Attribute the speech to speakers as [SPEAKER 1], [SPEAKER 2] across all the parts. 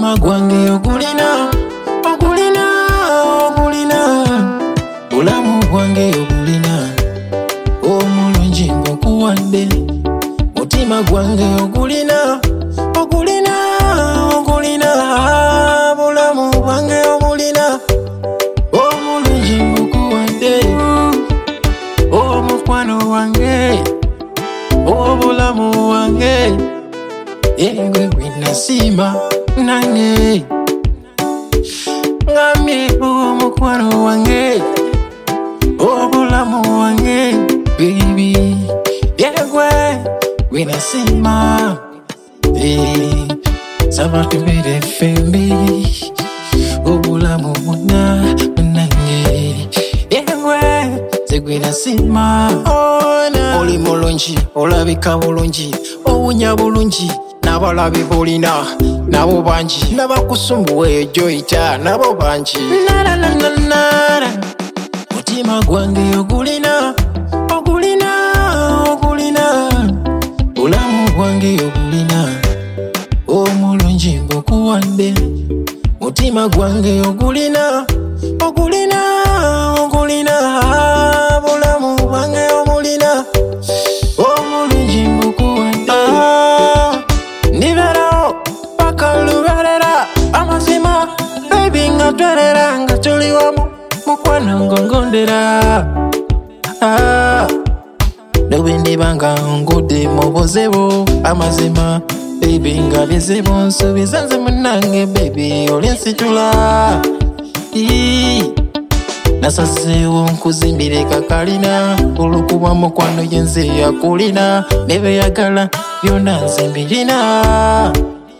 [SPEAKER 1] mutima gwange ogulina, ogulina, ogulina, bulamu bwange ogulina, omulungi ng'okuwadde. Mutima gwange ogulina, ogulina, ogulina, bulamu bwange obulina, omulungi ng'okuwadde. Omukwano wange, obulamu wange, engwe gwinasiima nange. Ngamye omukwano wange, obulamu wange, baby, engwe gwinasiima. Saba tubere fembi, obulamu bwonna nange, engwe zegwinasiima. Oli mulungi, olabika bulungi, owunya bulungi, n'abalabe bolina nabo bangi, n'abakusumbuwa ejoyita nabo bangi. Nara mutima gwange ogulina, ogulina, ogulina, bulamu bwange ogulina, omulungi ng'okuwadde. Mutima gwange ogulina, ogulina, ogulina, bulamu bwange obulina, omulungi ng'okuwadde. Niberawo paka luberera amazima, baby nga twerera nga tuli wamu, mukwano ngongondera. Nobe ndiba nga ngudde mu buzibu amazima, baby nga bizibu nsuubiza nze munnange, baby oli nsitula. Nasazeewo nkuzimbire kakalina, olw'okuba mukwano gye nze yakulina, ne beeyagala byonna nze mbirina.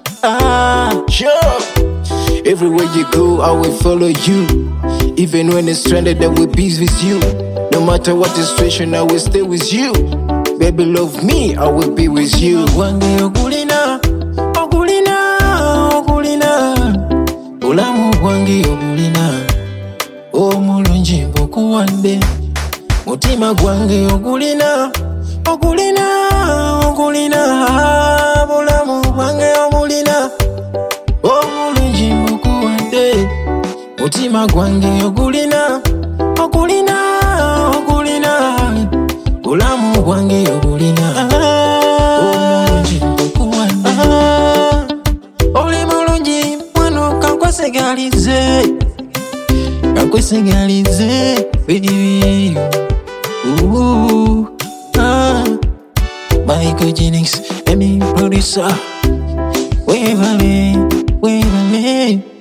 [SPEAKER 1] Sure. Everywhere you go, I will follow you. Even when it's stranded, I will be with you. No matter what the situation, I will stay with you. Baby, love me, I will be with you. Wange ogulina, ogulina, ogulina, bulamu bwange ogulina, omulungi ng'okuwadde. Mutima gwange ogulina, ogulina, ogulina, bulamu bwange obulina, omulungi ng'okuwadde. Mutima gwange ogulina, ogulina, ogulina, bulamu bwange obulina, omulungi ng'okuwadde. Oli mulungi mwano kankwesegalize, kankwesegalize, baby. Michael Jennings, Emmy producer, wevale, wevale.